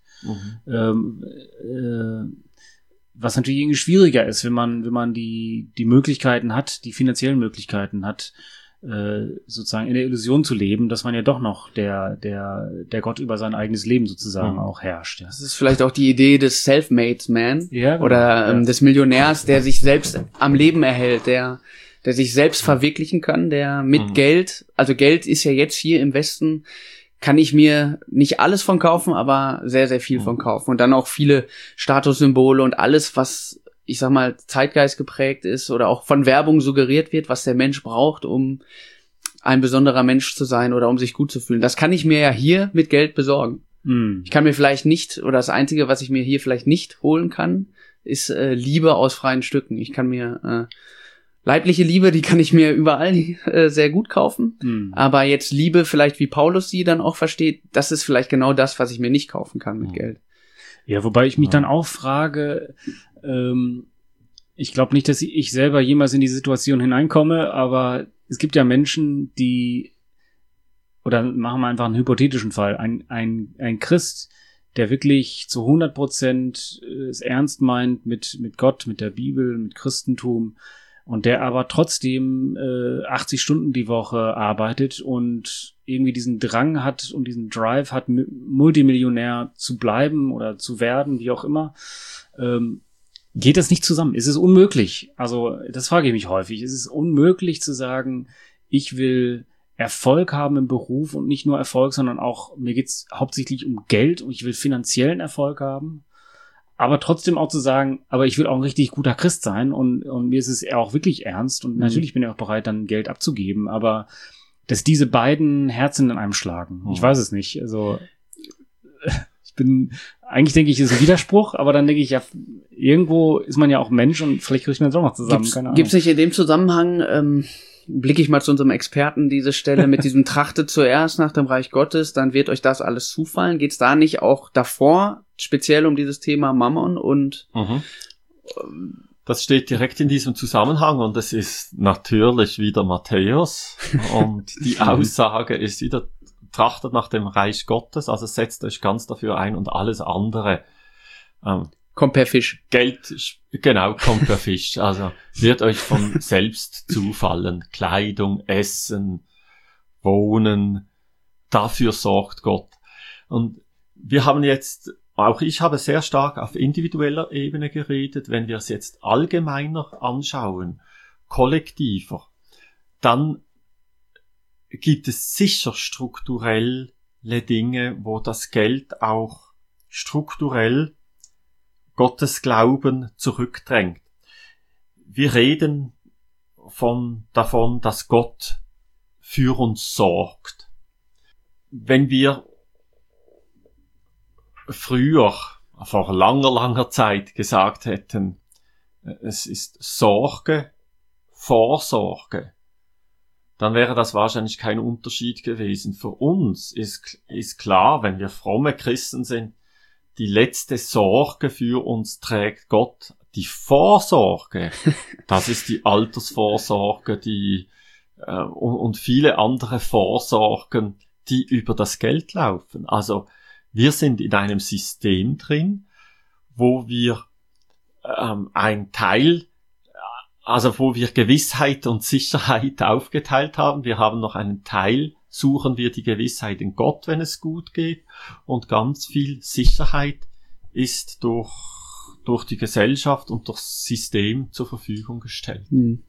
Was natürlich irgendwie schwieriger ist, wenn man die Möglichkeiten hat, die finanziellen Möglichkeiten hat, sozusagen in der Illusion zu leben, dass man ja doch noch der Gott über sein eigenes Leben sozusagen auch herrscht. Ja. Das ist vielleicht auch die Idee des Self-Made Man Ja, oder des Millionärs, der sich selbst am Leben erhält, der sich selbst verwirklichen kann, der mit Geld, also Geld ist ja jetzt hier im Westen, kann ich mir nicht alles von kaufen, aber sehr, sehr viel von kaufen. Und dann auch viele Statussymbole und alles, was, ich sag mal, Zeitgeist geprägt ist oder auch von Werbung suggeriert wird, was der Mensch braucht, um ein besonderer Mensch zu sein oder um sich gut zu fühlen. Das kann ich mir ja hier mit Geld besorgen. Ich kann mir vielleicht nicht, oder das Einzige, was ich mir hier vielleicht nicht holen kann, ist Liebe aus freien Stücken. Ich kann mir leibliche Liebe, die kann ich mir überall sehr gut kaufen. Aber jetzt Liebe, vielleicht wie Paulus sie dann auch versteht, das ist vielleicht genau das, was ich mir nicht kaufen kann mit Geld. Ja, wobei ich mich dann auch frage, ich glaube nicht, dass ich selber jemals in die Situation hineinkomme, aber es gibt ja Menschen, die, oder machen wir einfach einen hypothetischen Fall, ein Christ, der wirklich zu 100% es ernst meint mit Gott, mit der Bibel, mit Christentum, und der aber trotzdem 80 Stunden die Woche arbeitet und irgendwie diesen Drang hat und diesen Drive hat, Multimillionär zu bleiben oder zu werden, wie auch immer, geht das nicht zusammen? Ist es unmöglich? Also das frage ich mich häufig. Ist es unmöglich zu sagen, ich will Erfolg haben im Beruf und nicht nur Erfolg, sondern auch, mir geht's hauptsächlich um Geld und ich will finanziellen Erfolg haben? Aber trotzdem auch zu sagen, aber ich will auch ein richtig guter Christ sein und mir ist es auch wirklich ernst und natürlich bin ich auch bereit, dann Geld abzugeben, aber dass diese beiden Herzen in einem schlagen, ich weiß es nicht. Also eigentlich denke ich, ist ein Widerspruch, aber dann denke ich, ja, irgendwo ist man ja auch Mensch und vielleicht kriegt man das auch noch zusammen. Keine Ahnung. Gibt's nicht in dem Zusammenhang, blicke ich mal zu unserem Experten diese Stelle mit diesem Trachtet zuerst nach dem Reich Gottes, dann wird euch das alles zufallen. Geht's da nicht auch davor speziell um dieses Thema Mammon und das steht direkt in diesem Zusammenhang und es ist natürlich wieder Matthäus und die Aussage ist wieder, trachtet nach dem Reich Gottes, also setzt euch ganz dafür ein und alles andere kommt per Fisch. Geld, genau, kommt per Fisch. Also wird euch von selbst zufallen. Kleidung, Essen, Wohnen, dafür sorgt Gott. Und wir haben jetzt, auch ich habe sehr stark auf individueller Ebene geredet. Wenn wir es jetzt allgemeiner anschauen, kollektiver, dann gibt es sicher strukturelle Dinge, wo das Geld auch strukturell Gottes Glauben zurückdrängt. Wir reden davon, dass Gott für uns sorgt. Wenn wir früher, vor langer Zeit gesagt hätten, es ist Sorge, Vorsorge, dann wäre das wahrscheinlich kein Unterschied gewesen. Für uns ist klar, wenn wir fromme Christen sind, die letzte Sorge für uns trägt Gott. Die Vorsorge, das ist die Altersvorsorge, und viele andere Vorsorgen, die über das Geld laufen. Also wir sind in einem System drin, wo wir ein Teil, also wo wir Gewissheit und Sicherheit aufgeteilt haben. Wir haben noch einen Teil, suchen wir die Gewissheit in Gott, wenn es gut geht, und ganz viel Sicherheit ist durch die Gesellschaft und durchs System zur Verfügung gestellt.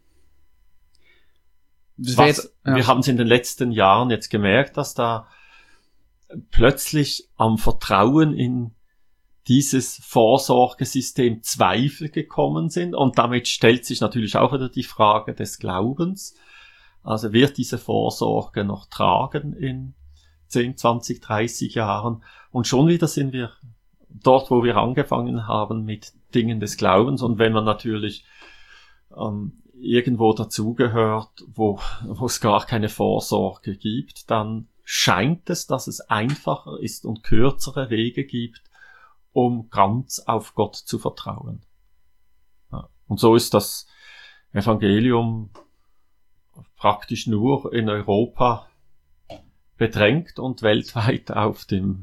Wir haben es in den letzten Jahren jetzt gemerkt, dass da plötzlich am Vertrauen in dieses Vorsorgesystem Zweifel gekommen sind, und damit stellt sich natürlich auch wieder die Frage des Glaubens. Also wird diese Vorsorge noch tragen in 10, 20, 30 Jahren? Und schon wieder sind wir dort, wo wir angefangen haben mit Dingen des Glaubens. Und wenn man natürlich irgendwo dazugehört, wo es gar keine Vorsorge gibt, dann scheint es, dass es einfacher ist und kürzere Wege gibt, um ganz auf Gott zu vertrauen. Ja. Und so ist das Evangelium praktisch nur in Europa bedrängt und weltweit auf dem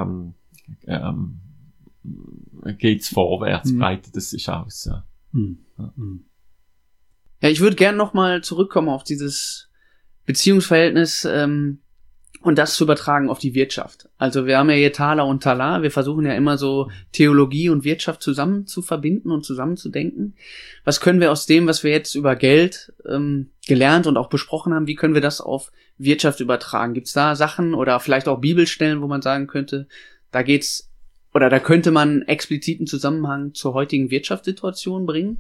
geht's vorwärts, breitet es sich aus. Ja. Ja, ich würde gern nochmal zurückkommen auf dieses Beziehungsverhältnis und das zu übertragen auf die Wirtschaft. Also wir haben ja hier Thaler und Talar. Wir versuchen ja immer so Theologie und Wirtschaft zusammen zu verbinden und zusammenzudenken. Was können wir aus dem, was wir jetzt über Geld gelernt und auch besprochen haben, wie können wir das auf Wirtschaft übertragen? Gibt es da Sachen oder vielleicht auch Bibelstellen, wo man sagen könnte, da geht's oder da könnte man expliziten Zusammenhang zur heutigen Wirtschaftssituation bringen?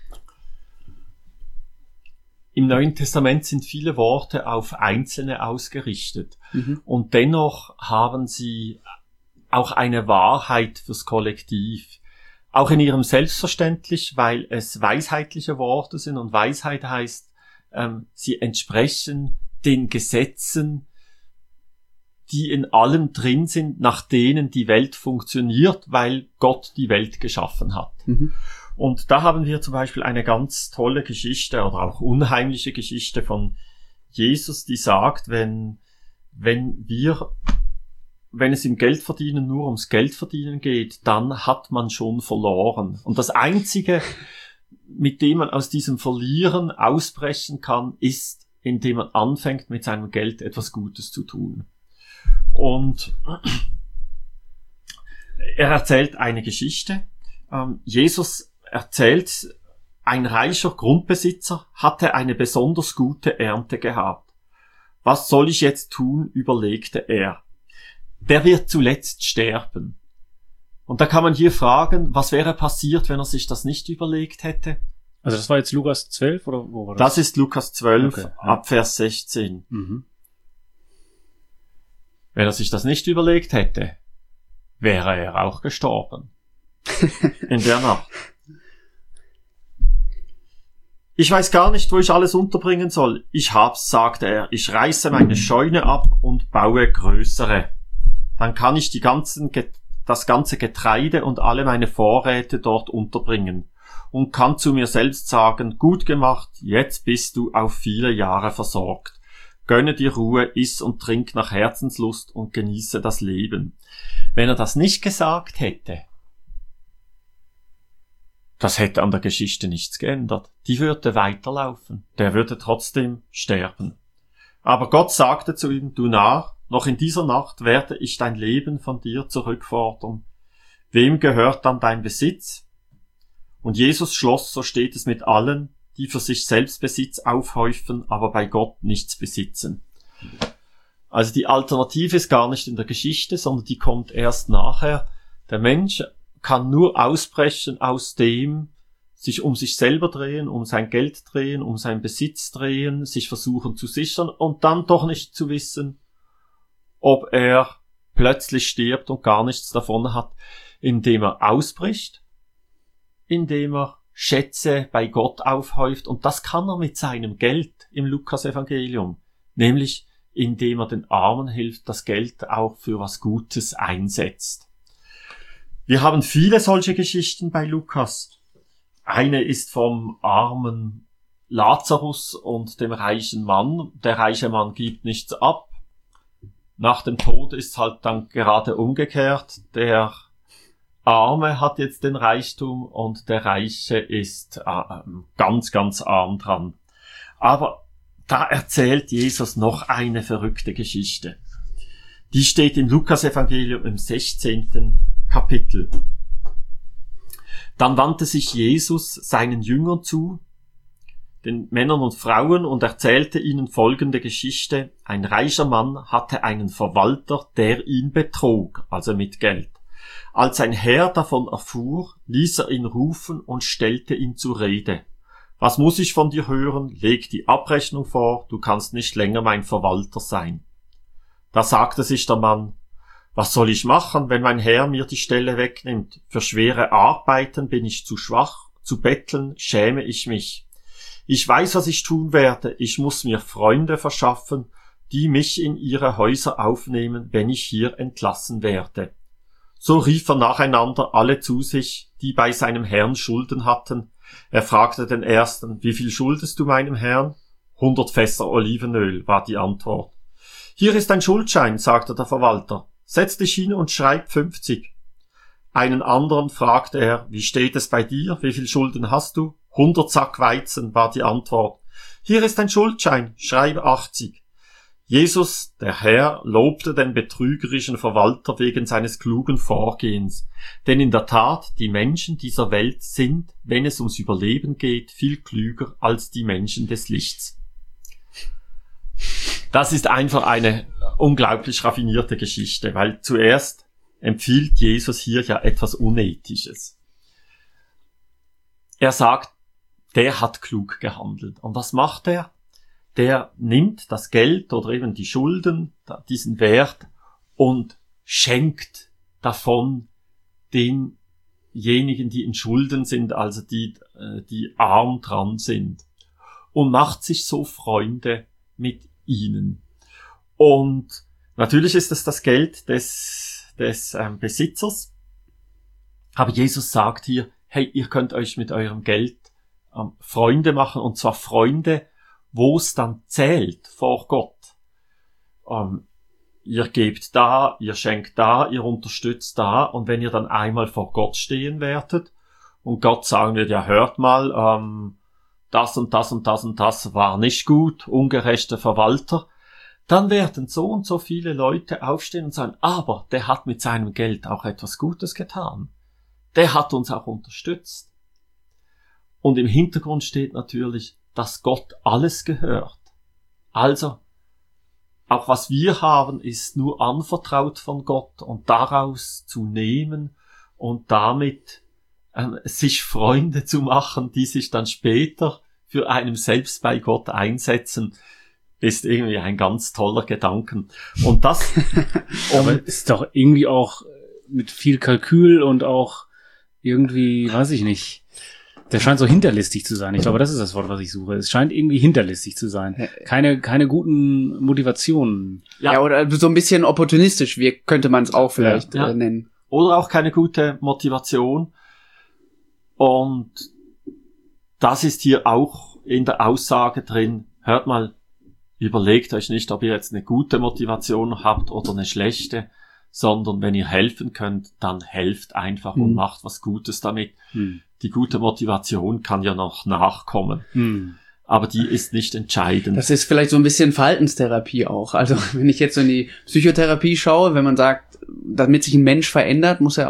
Im Neuen Testament sind viele Worte auf Einzelne ausgerichtet. Und dennoch haben sie auch eine Wahrheit fürs Kollektiv. Auch in ihrem Selbstverständlich, weil es weisheitliche Worte sind und Weisheit heißt, sie entsprechen den Gesetzen, die in allem drin sind, nach denen die Welt funktioniert, weil Gott die Welt geschaffen hat. Und da haben wir zum Beispiel eine ganz tolle Geschichte oder auch unheimliche Geschichte von Jesus, die sagt, wenn es im Geldverdienen nur ums Geldverdienen geht, dann hat man schon verloren. Und das Einzige, mit dem man aus diesem Verlieren ausbrechen kann, ist, indem man anfängt, mit seinem Geld etwas Gutes zu tun. Und er erzählt eine Geschichte. Jesus erzählt, ein reicher Grundbesitzer hatte eine besonders gute Ernte gehabt. Was soll ich jetzt tun, überlegte er. Der wird zuletzt sterben. Und da kann man hier fragen, was wäre passiert, wenn er sich das nicht überlegt hätte? Also das war jetzt Lukas 12 oder wo war das? Das ist Lukas 12, okay, ja. Ab Vers 16. Wenn er sich das nicht überlegt hätte, wäre er auch gestorben. In der Nacht. Ich weiß gar nicht, wo ich alles unterbringen soll. Ich hab's, sagte er. Ich reiße meine Scheune ab und baue größere. Dann kann ich das ganze Getreide und alle meine Vorräte dort unterbringen und kann zu mir selbst sagen, gut gemacht, jetzt bist du auf viele Jahre versorgt. Gönne dir Ruhe, iss und trink nach Herzenslust und genieße das Leben. Wenn er das nicht gesagt hätte, das hätte an der Geschichte nichts geändert. Die würde weiterlaufen. Der würde trotzdem sterben. Aber Gott sagte zu ihm, du Narr, noch in dieser Nacht werde ich dein Leben von dir zurückfordern. Wem gehört dann dein Besitz? Und Jesus schloss, so steht es mit allen, die für sich selbst Besitz aufhäufen, aber bei Gott nichts besitzen. Also die Alternative ist gar nicht in der Geschichte, sondern die kommt erst nachher. Der Mensch kann nur ausbrechen aus dem, sich um sich selber drehen, um sein Geld drehen, um seinen Besitz drehen, sich versuchen zu sichern und dann doch nicht zu wissen, ob er plötzlich stirbt und gar nichts davon hat, indem er ausbricht, indem er Schätze bei Gott aufhäuft, und das kann er mit seinem Geld im Lukas-Evangelium, nämlich indem er den Armen hilft, das Geld auch für was Gutes einsetzt. Wir haben viele solche Geschichten bei Lukas. Eine ist vom armen Lazarus und dem reichen Mann. Der reiche Mann gibt nichts ab. Nach dem Tod ist halt dann gerade umgekehrt. Der Arme hat jetzt den Reichtum und der Reiche ist ganz, ganz arm dran. Aber da erzählt Jesus noch eine verrückte Geschichte. Die steht im Lukas-Evangelium im 16. Kapitel. Dann wandte sich Jesus seinen Jüngern zu, den Männern und Frauen, und erzählte ihnen folgende Geschichte. Ein reicher Mann hatte einen Verwalter, der ihn betrog, also mit Geld. Als sein Herr davon erfuhr, ließ er ihn rufen und stellte ihn zur Rede. Was muss ich von dir hören? Leg die Abrechnung vor, du kannst nicht länger mein Verwalter sein. Da sagte sich der Mann, was soll ich machen, wenn mein Herr mir die Stelle wegnimmt? Für schwere Arbeiten bin ich zu schwach, zu betteln schäme ich mich. Ich weiß, was ich tun werde, ich muss mir Freunde verschaffen, die mich in ihre Häuser aufnehmen, wenn ich hier entlassen werde. So rief er nacheinander alle zu sich, die bei seinem Herrn Schulden hatten. Er fragte den ersten, wie viel schuldest du meinem Herrn? 100 Fässer Olivenöl, war die Antwort. Hier ist ein Schuldschein, sagte der Verwalter. Setz dich hin und schreib 50. Einen anderen fragte er, wie steht es bei dir? Wie viel Schulden hast du? 100 Sack Weizen, war die Antwort. Hier ist ein Schuldschein, schreibe 80. Jesus, der Herr, lobte den betrügerischen Verwalter wegen seines klugen Vorgehens. Denn in der Tat, die Menschen dieser Welt sind, wenn es ums Überleben geht, viel klüger als die Menschen des Lichts. Das ist einfach eine unglaublich raffinierte Geschichte, weil zuerst empfiehlt Jesus hier ja etwas Unethisches. Er sagt, der hat klug gehandelt. Und was macht er? Der nimmt das Geld oder eben die Schulden, diesen Wert, und schenkt davon denjenigen, die in Schulden sind, also die arm dran sind, und macht sich so Freunde mit ihnen. Und natürlich ist es das Geld des Besitzers, aber Jesus sagt hier, hey, ihr könnt euch mit eurem Geld Freunde machen, und zwar Freunde, wo es dann zählt vor Gott. Ihr gebt da, ihr schenkt da, ihr unterstützt da, und wenn ihr dann einmal vor Gott stehen werdet und Gott sagen wird, ja, hört mal, das und das und das und das war nicht gut, ungerechter Verwalter, dann werden so und so viele Leute aufstehen und sagen, aber der hat mit seinem Geld auch etwas Gutes getan. Der hat uns auch unterstützt. Und im Hintergrund steht natürlich, dass Gott alles gehört. Also, auch was wir haben, ist nur anvertraut von Gott, und daraus zu nehmen und damit sich Freunde zu machen, die sich dann später für einen selbst bei Gott einsetzen, ist irgendwie ein ganz toller Gedanken. Und das aber ist doch irgendwie auch mit viel Kalkül und auch irgendwie, weiß ich nicht, der scheint so hinterlistig zu sein. Ich glaube, das ist das Wort, was ich suche. Es scheint irgendwie hinterlistig zu sein. Keine guten Motivationen. Ja, oder so ein bisschen opportunistisch, könnte man es auch vielleicht nennen. Oder auch keine gute Motivation. Und das ist hier auch in der Aussage drin. Hört mal, überlegt euch nicht, ob ihr jetzt eine gute Motivation habt oder eine schlechte, sondern wenn ihr helfen könnt, dann helft einfach und macht was Gutes damit. Die gute Motivation kann ja noch nachkommen. Aber die ist nicht entscheidend. Das ist vielleicht so ein bisschen Verhaltenstherapie auch. Also wenn ich jetzt so in die Psychotherapie schaue, wenn man sagt, damit sich ein Mensch verändert, muss er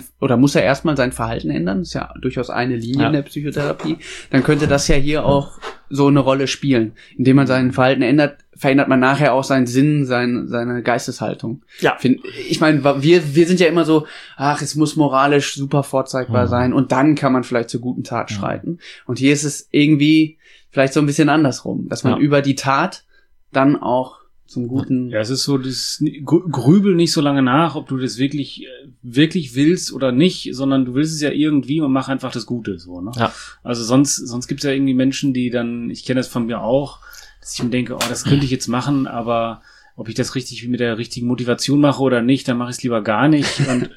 erstmal sein Verhalten ändern. Das ist ja durchaus eine Linie in der Psychotherapie. Dann könnte das ja hier auch so eine Rolle spielen. Indem man sein Verhalten ändert, verändert man nachher auch seinen Sinn, seine Geisteshaltung. Ja. Ich meine, wir sind ja immer so, es muss moralisch super vorzeigbar sein, und dann kann man vielleicht zur guten Tat schreiten. Und hier ist es irgendwie vielleicht so ein bisschen andersrum, dass man über die Tat dann auch zum Guten... Ja, es ist so, das grübel nicht so lange nach, ob du das wirklich willst oder nicht, sondern du willst es ja irgendwie und mach einfach das Gute, so, ne? Ja. Also sonst gibt's ja irgendwie Menschen, die dann, ich kenne das von mir auch, dass ich mir denke, das könnte ich jetzt machen, aber ob ich das richtig mit der richtigen Motivation mache oder nicht, dann mache ich es lieber gar nicht. Und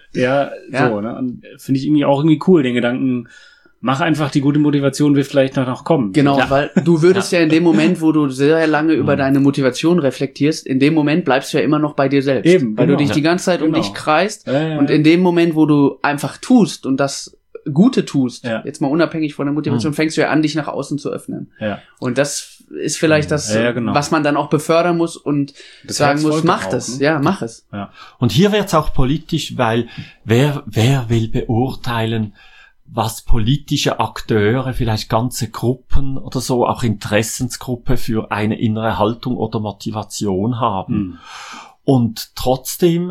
so, ne? Und finde ich irgendwie cool, den Gedanken, mach einfach, die gute Motivation wird vielleicht noch kommen. Genau, weil du würdest ja in dem Moment, wo du sehr lange über deine Motivation reflektierst, in dem Moment bleibst du ja immer noch bei dir selbst. Eben, weil du dich die ganze Zeit um dich kreist. Und in dem Moment, wo du einfach tust und das Gute tust, jetzt mal unabhängig von der Motivation, fängst du ja an, dich nach außen zu öffnen. Ja. Und das ist vielleicht das, was man dann auch befördern muss und das sagen muss, mach das. Ja, mach es. Ja. Und hier wird's auch politisch, weil wer will beurteilen, was politische Akteure, vielleicht ganze Gruppen oder so, auch Interessensgruppe für eine innere Haltung oder Motivation haben. Und trotzdem,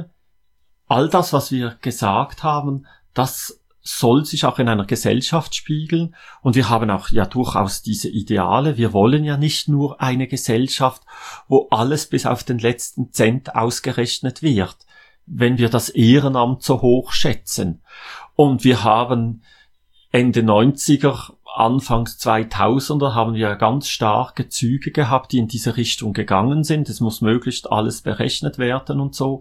all das, was wir gesagt haben, das soll sich auch in einer Gesellschaft spiegeln. Und wir haben auch ja durchaus diese Ideale. Wir wollen ja nicht nur eine Gesellschaft, wo alles bis auf den letzten Cent ausgerechnet wird, wenn wir das Ehrenamt so hoch schätzen. Und wir haben Ende 90er, Anfangs 2000er haben wir ganz starke Züge gehabt, die in diese Richtung gegangen sind. Es muss möglichst alles berechnet werden und so.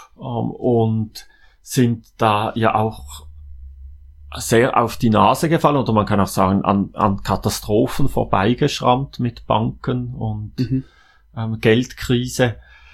Und sind da ja auch sehr auf die Nase gefallen, oder man kann auch sagen, an Katastrophen vorbeigeschrammt mit Banken und Geldkrise.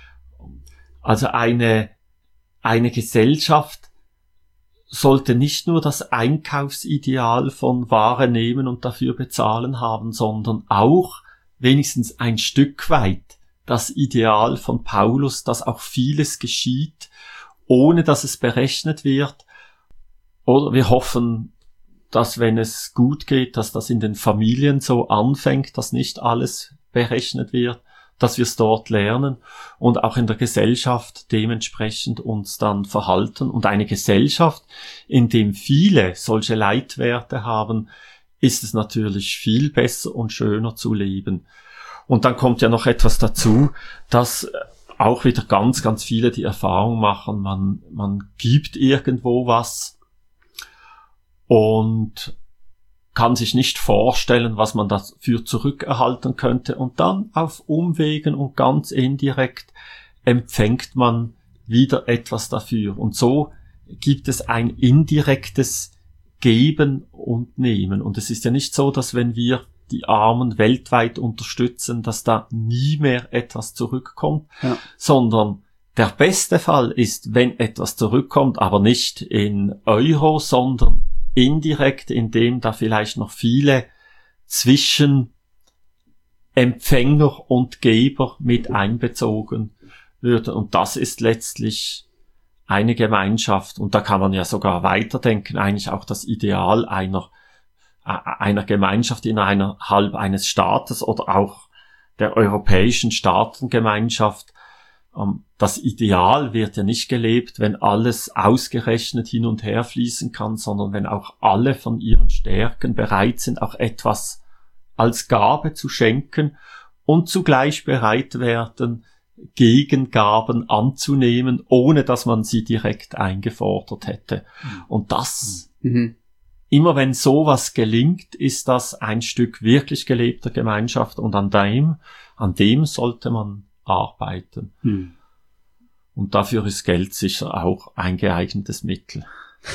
Also eine Gesellschaft sollte nicht nur das Einkaufsideal von Ware nehmen und dafür bezahlen haben, sondern auch wenigstens ein Stück weit das Ideal von Paulus, dass auch vieles geschieht, ohne dass es berechnet wird. Oder wir hoffen, dass wenn es gut geht, dass das in den Familien so anfängt, dass nicht alles berechnet wird, dass wir es dort lernen und auch in der Gesellschaft dementsprechend uns dann verhalten. Und eine Gesellschaft, in dem viele solche Leitwerte haben, ist es natürlich viel besser und schöner zu leben. Und dann kommt ja noch etwas dazu, dass auch wieder ganz, ganz viele die Erfahrung machen, man gibt irgendwo was und kann sich nicht vorstellen, was man dafür zurückerhalten könnte. Und dann auf Umwegen und ganz indirekt empfängt man wieder etwas dafür. Und so gibt es ein indirektes Geben und Nehmen. Und es ist ja nicht so, dass wenn wir die Armen weltweit unterstützen, dass da nie mehr etwas zurückkommt, sondern der beste Fall ist, wenn etwas zurückkommt, aber nicht in Euro, sondern indirekt, indem da vielleicht noch viele zwischen Empfänger und Geber mit einbezogen würden. Und das ist letztlich eine Gemeinschaft. Und da kann man ja sogar weiterdenken, eigentlich auch das Ideal einer Gemeinschaft innerhalb eines Staates oder auch der europäischen Staatengemeinschaft. Das Ideal wird ja nicht gelebt, wenn alles ausgerechnet hin und her fließen kann, sondern wenn auch alle von ihren Stärken bereit sind, auch etwas als Gabe zu schenken und zugleich bereit werden, Gegengaben anzunehmen, ohne dass man sie direkt eingefordert hätte. Und das, immer wenn sowas gelingt, ist das ein Stück wirklich gelebter Gemeinschaft und an dem sollte man arbeiten. Und dafür ist Geld sicher auch ein geeignetes Mittel.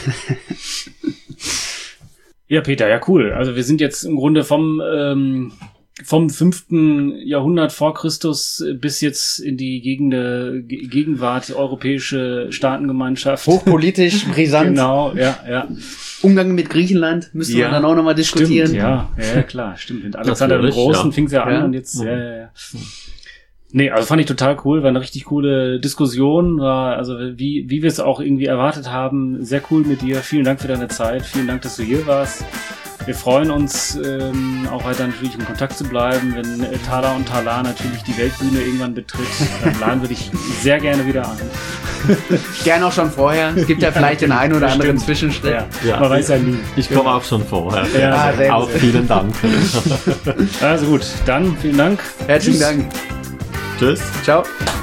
Ja, Peter, ja, cool. Also wir sind jetzt im Grunde vom 5. Jahrhundert vor Christus bis jetzt in die Gegenwart, die europäische Staatengemeinschaft. Hochpolitisch, brisant. Genau, ja. Umgang mit Griechenland müsste man dann auch nochmal diskutieren. Stimmt, ja, klar, stimmt. Mit Alexander dem Großen fing es ja an und jetzt, ja. Nee, also fand ich total cool, war eine richtig coole Diskussion, war, also wie wir es auch irgendwie erwartet haben, sehr cool mit dir. Vielen Dank für deine Zeit, vielen Dank, dass du hier warst. Wir freuen uns, auch weiter natürlich in Kontakt zu bleiben, wenn Thala und Talar natürlich die Weltbühne irgendwann betritt, dann laden wir dich sehr gerne wieder ein. Gerne auch schon vorher. Es gibt ja vielleicht den einen oder anderen Zwischenschritt. Ja. Man weiß ja nie. Ich komme auch schon vorher. Ja, auch vielen Dank. Also gut, dann vielen Dank. Herzlichen Dank. Tschüss. Ciao.